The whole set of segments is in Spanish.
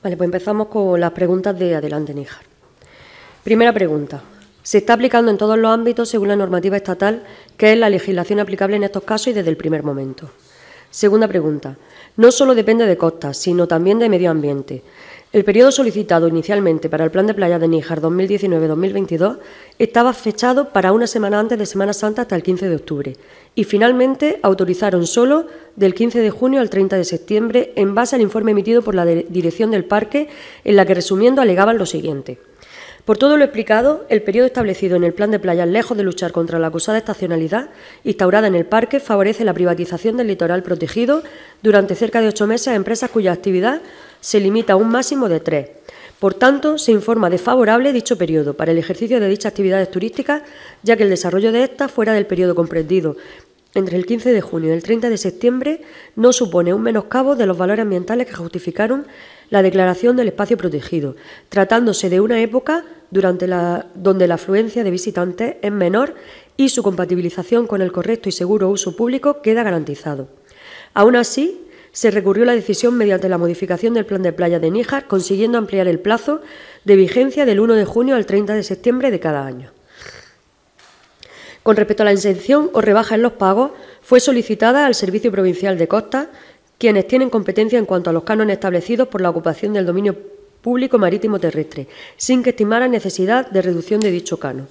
Vale, pues empezamos con las preguntas de Adelante Níjar. Primera pregunta. ¿Se está aplicando en todos los ámbitos según la normativa estatal, que es la legislación aplicable en estos casos y desde el primer momento? Segunda pregunta. No solo depende de costas, sino también de medio ambiente. El periodo solicitado inicialmente para el Plan de Playas de Níjar 2019-2022 estaba fechado para una semana antes de Semana Santa hasta el 15 de octubre y finalmente autorizaron solo del 15 de junio al 30 de septiembre en base al informe emitido por la Dirección del Parque, en la que, resumiendo, alegaban lo siguiente. Por todo lo explicado, el periodo establecido en el Plan de Playas, lejos de luchar contra la acusada estacionalidad instaurada en el parque, favorece la privatización del litoral protegido durante cerca de 8 meses a empresas cuya actividad se limita a un máximo de 3. Por tanto, se informa de favorable dicho periodo para el ejercicio de dichas actividades turísticas, ya que el desarrollo de estas, fuera del periodo comprendido entre el 15 de junio y el 30 de septiembre, no supone un menoscabo de los valores ambientales que justificaron la declaración del espacio protegido, tratándose de una época donde la afluencia de visitantes es menor y su compatibilización con el correcto y seguro uso público queda garantizado. Aún así, se recurrió la decisión mediante la modificación del Plan de Playa de Níjar, consiguiendo ampliar el plazo de vigencia del 1 de junio al 30 de septiembre de cada año. Con respecto a la exención o rebaja en los pagos, fue solicitada al Servicio Provincial de Costas, quienes tienen competencia en cuanto a los cánones establecidos por la ocupación del dominio público marítimo terrestre, sin que estimara necesidad de reducción de dicho canon.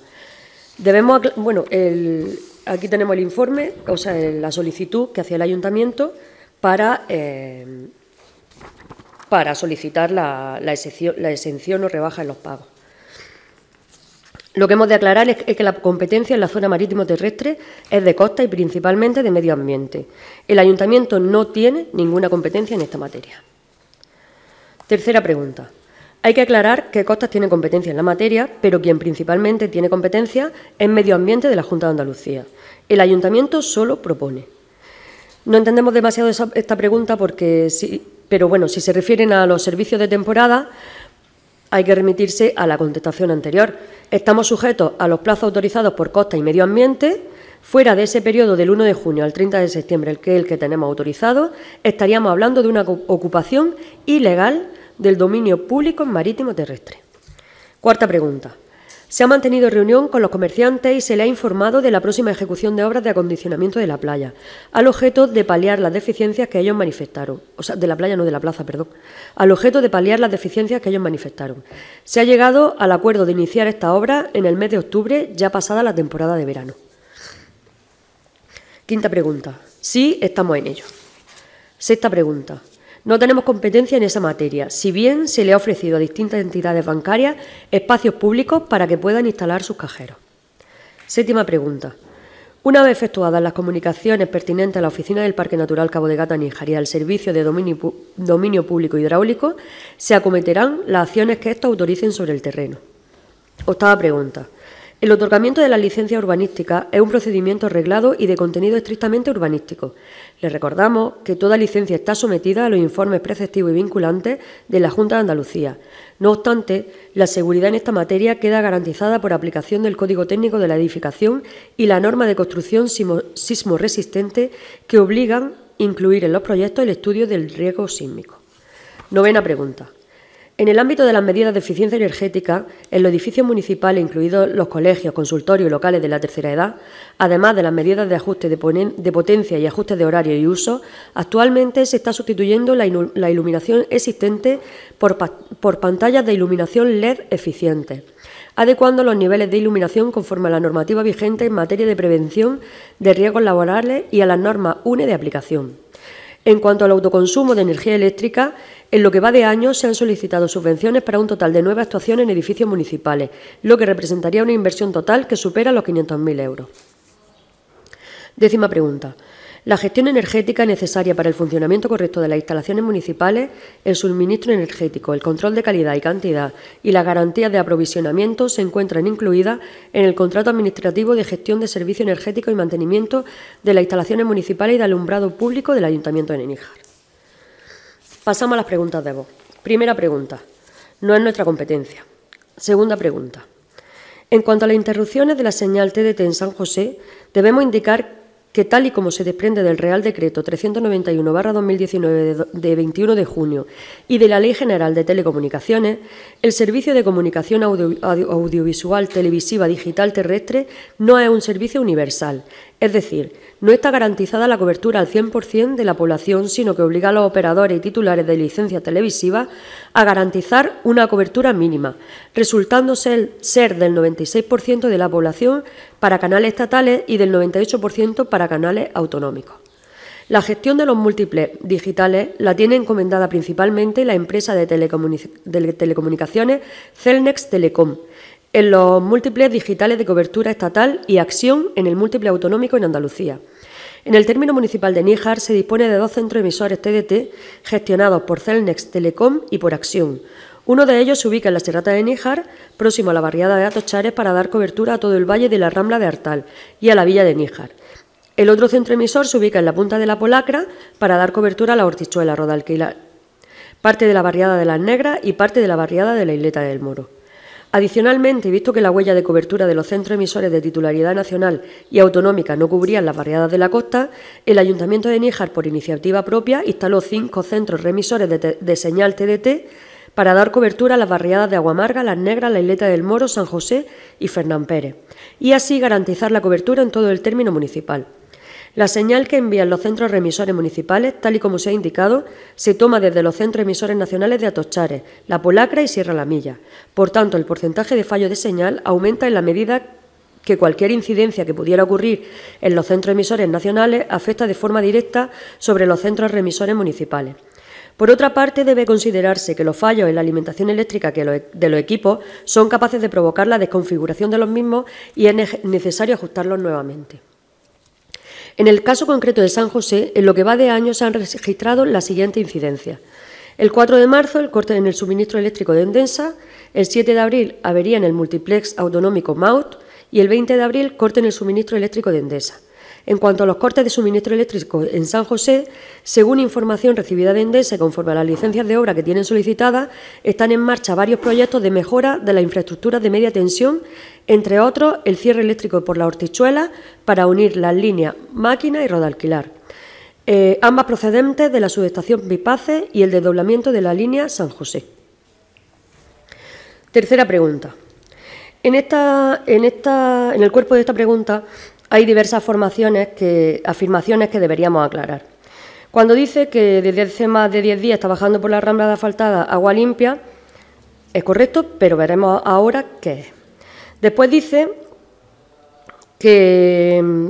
Aquí tenemos el informe, o sea, la solicitud que hacía el Ayuntamiento para solicitar la exención o rebaja en los pagos. Lo que hemos de aclarar es que la competencia en la zona marítimo terrestre es de costa y principalmente de medio ambiente. El Ayuntamiento no tiene ninguna competencia en esta materia. Tercera pregunta. Hay que aclarar que Costas tiene competencia en la materia, pero quien principalmente tiene competencia es Medio Ambiente de la Junta de Andalucía. El Ayuntamiento solo propone. No entendemos demasiado esta pregunta pero bueno, si se refieren a los servicios de temporada, hay que remitirse a la contestación anterior. Estamos sujetos a los plazos autorizados por Costas y Medio Ambiente. Fuera de ese periodo del 1 de junio al 30 de septiembre, el que tenemos autorizado, estaríamos hablando de una ocupación ilegal del dominio público marítimo terrestre. Cuarta pregunta. Se ha mantenido reunión con los comerciantes y se le ha informado de la próxima ejecución de obras de acondicionamiento de la playa, al objeto de paliar las deficiencias que ellos manifestaron. O sea, de la playa, no de la plaza, perdón. Al objeto de paliar las deficiencias que ellos manifestaron. Se ha llegado al acuerdo de iniciar esta obra en el mes de octubre, ya pasada la temporada de verano. Quinta pregunta. Sí, estamos en ello. Sexta pregunta. No tenemos competencia en esa materia, si bien se le ha ofrecido a distintas entidades bancarias espacios públicos para que puedan instalar sus cajeros. Séptima pregunta. Una vez efectuadas las comunicaciones pertinentes a la Oficina del Parque Natural Cabo de Gata Níjar y al Servicio de Dominio Público Hidráulico, se acometerán las acciones que estos autoricen sobre el terreno. Octava pregunta. El otorgamiento de las licencias urbanísticas es un procedimiento reglado y de contenido estrictamente urbanístico. Les recordamos que toda licencia está sometida a los informes preceptivos y vinculantes de la Junta de Andalucía. No obstante, la seguridad en esta materia queda garantizada por aplicación del Código Técnico de la Edificación y la norma de construcción sismo-resistente que obligan a incluir en los proyectos el estudio del riesgo sísmico. Novena pregunta. En el ámbito de las medidas de eficiencia energética, en los edificios municipales, incluidos los colegios, consultorios y locales de la tercera edad, además de las medidas de ajuste de potencia y ajustes de horario y uso, actualmente se está sustituyendo la iluminación existente por pantallas de iluminación LED eficientes, adecuando los niveles de iluminación conforme a la normativa vigente en materia de prevención de riesgos laborales y a las normas UNE de aplicación. En cuanto al autoconsumo de energía eléctrica, en lo que va de año se han solicitado subvenciones para un total de 9 actuaciones en edificios municipales, lo que representaría una inversión total que supera los 500.000 euros. Décima pregunta. La gestión energética necesaria para el funcionamiento correcto de las instalaciones municipales, el suministro energético, el control de calidad y cantidad y las garantías de aprovisionamiento se encuentran incluidas en el contrato administrativo de gestión de servicios energéticos y mantenimiento de las instalaciones municipales y de alumbrado público del Ayuntamiento de Níjar. Pasamos a las preguntas de voz. Primera pregunta. No es nuestra competencia. Segunda pregunta. En cuanto a las interrupciones de la señal TDT en San José, debemos indicar que, tal y como se desprende del Real Decreto 391/2019 de 21 de junio y de la Ley General de Telecomunicaciones, el servicio de comunicación audiovisual, televisiva, digital, terrestre no es un servicio universal, es decir, no está garantizada la cobertura al 100% de la población, sino que obliga a los operadores y titulares de licencias televisivas a garantizar una cobertura mínima, resultando ser del 96% de la población para canales estatales y del 98% para canales autonómicos. La gestión de los múltiples digitales la tiene encomendada principalmente la empresa de telecomunicaciones Cellnex Telecom, en los múltiples digitales de cobertura estatal y Acción en el múltiple autonómico en Andalucía. En el término municipal de Níjar se dispone de 2 centros emisores TDT gestionados por Cellnex Telecom y por Acción. Uno de ellos se ubica en la Serrata de Níjar, próximo a la barriada de Atochares, para dar cobertura a todo el valle de la Rambla de Artal y a la villa de Níjar. El otro centro emisor se ubica en la punta de la Polacra para dar cobertura a la Hortichuela, Rodalquilar, parte de la barriada de Las Negras y parte de la barriada de la Isleta del Moro. Adicionalmente, visto que la huella de cobertura de los centros emisores de titularidad nacional y autonómica no cubrían las barriadas de la costa, el Ayuntamiento de Níjar, por iniciativa propia, instaló 5 centros remisores de señal TDT para dar cobertura a las barriadas de Aguamarga, Las Negras, la Isleta del Moro, San José y Fernán Pérez, y así garantizar la cobertura en todo el término municipal. La señal que envían los centros remisores municipales, tal y como se ha indicado, se toma desde los centros emisores nacionales de Atochares, La Polacra y Sierra La Milla. Por tanto, el porcentaje de fallo de señal aumenta en la medida que cualquier incidencia que pudiera ocurrir en los centros emisores nacionales afecta de forma directa sobre los centros remisores municipales. Por otra parte, debe considerarse que los fallos en la alimentación eléctrica de los equipos son capaces de provocar la desconfiguración de los mismos y es necesario ajustarlos nuevamente. En el caso concreto de San José, en lo que va de año se han registrado las siguientes incidencias. El 4 de marzo, el corte en el suministro eléctrico de Endesa. El 7 de abril, avería en el multiplex autonómico MAUT. Y el 20 de abril, corte en el suministro eléctrico de Endesa. En cuanto a los cortes de suministro eléctrico en San José, según información recibida de Endesa y conforme a las licencias de obra que tienen solicitadas, están en marcha varios proyectos de mejora de las infraestructuras de media tensión, entre otros el cierre eléctrico por la Hortichuela para unir las líneas Máquina y Rodalquilar, ambas procedentes de la subestación Bipace, y el desdoblamiento de la línea San José. Tercera pregunta. En el cuerpo de esta pregunta hay diversas afirmaciones que deberíamos aclarar. Cuando dice que desde hace más de 10 días está bajando por la rambla de asfaltada agua limpia, es correcto, pero veremos ahora qué es. Después dice que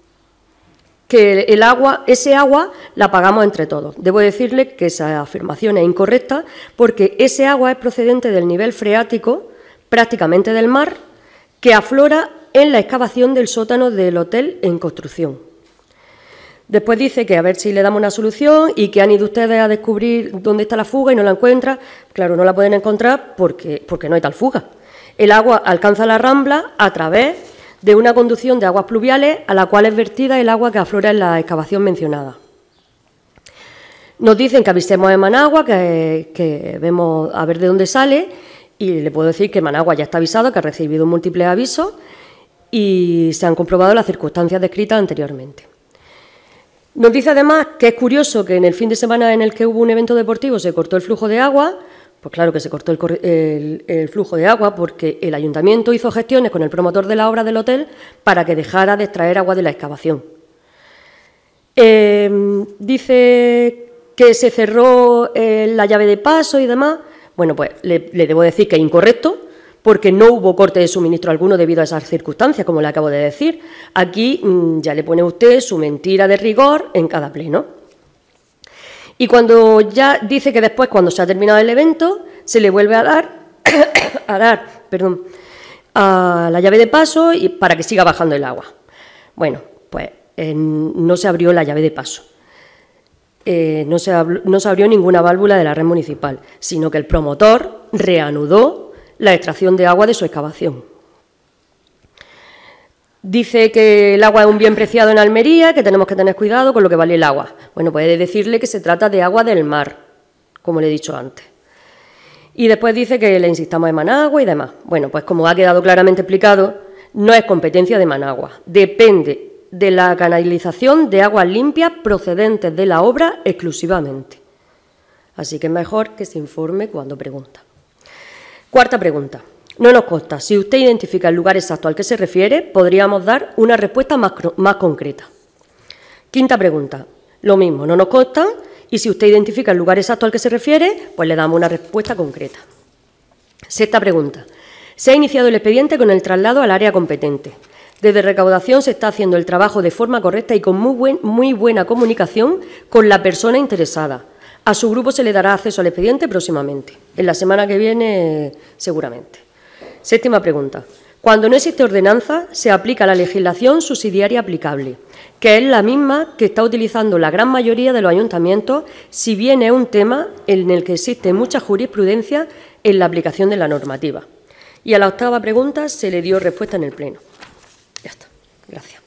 ese agua la pagamos entre todos. Debo decirle que esa afirmación es incorrecta porque ese agua es procedente del nivel freático, prácticamente del mar, que aflora en la excavación del sótano del hotel en construcción. Después dice que a ver si le damos una solución y que han ido ustedes a descubrir dónde está la fuga y no la encuentran. Claro, no la pueden encontrar porque no hay tal fuga. El agua alcanza la rambla a través de una conducción de aguas pluviales a la cual es vertida el agua que aflora en la excavación mencionada. Nos dicen que avisemos a Managua, que vemos a ver de dónde sale, y le puedo decir que Managua ya está avisado, que ha recibido múltiples avisos y se han comprobado las circunstancias descritas anteriormente. Nos dice además que es curioso que en el fin de semana en el que hubo un evento deportivo se cortó el flujo de agua. Pues claro que se cortó el flujo de agua porque el ayuntamiento hizo gestiones con el promotor de la obra del hotel para que dejara de extraer agua de la excavación. Dice que se cerró la llave de paso y demás. Bueno, pues le debo decir que es incorrecto, porque no hubo corte de suministro alguno debido a esas circunstancias, como le acabo de decir. Aquí ya le pone usted su mentira de rigor en cada pleno. Y cuando ya dice que después, cuando se ha terminado el evento, se le vuelve a dar a la llave de paso y para que siga bajando el agua. Bueno, pues no se abrió la llave de paso. No se abrió ninguna válvula de la red municipal, sino que el promotor reanudó la extracción de agua de su excavación. Dice que el agua es un bien preciado en Almería, que tenemos que tener cuidado con lo que vale el agua. Bueno, puede decirle que se trata de agua del mar, como le he dicho antes. Y después dice que le insistamos en Managua y demás. Bueno, pues como ha quedado claramente explicado, no es competencia de Managua. Depende de la canalización de aguas limpias procedentes de la obra exclusivamente. Así que es mejor que se informe cuando pregunta. Cuarta pregunta. No nos consta. Si usted identifica el lugar exacto al que se refiere, podríamos dar una respuesta más concreta. Quinta pregunta. Lo mismo, no nos consta, y si usted identifica el lugar exacto al que se refiere, pues le damos una respuesta concreta. Sexta pregunta. Se ha iniciado el expediente con el traslado al área competente. Desde recaudación se está haciendo el trabajo de forma correcta y con muy buena comunicación con la persona interesada. A su grupo se le dará acceso al expediente próximamente, en la semana que viene seguramente. Séptima pregunta. Cuando no existe ordenanza, se aplica la legislación subsidiaria aplicable, que es la misma que está utilizando la gran mayoría de los ayuntamientos, si bien es un tema en el que existe mucha jurisprudencia en la aplicación de la normativa. Y a la octava pregunta se le dio respuesta en el Pleno. Ya está. Gracias.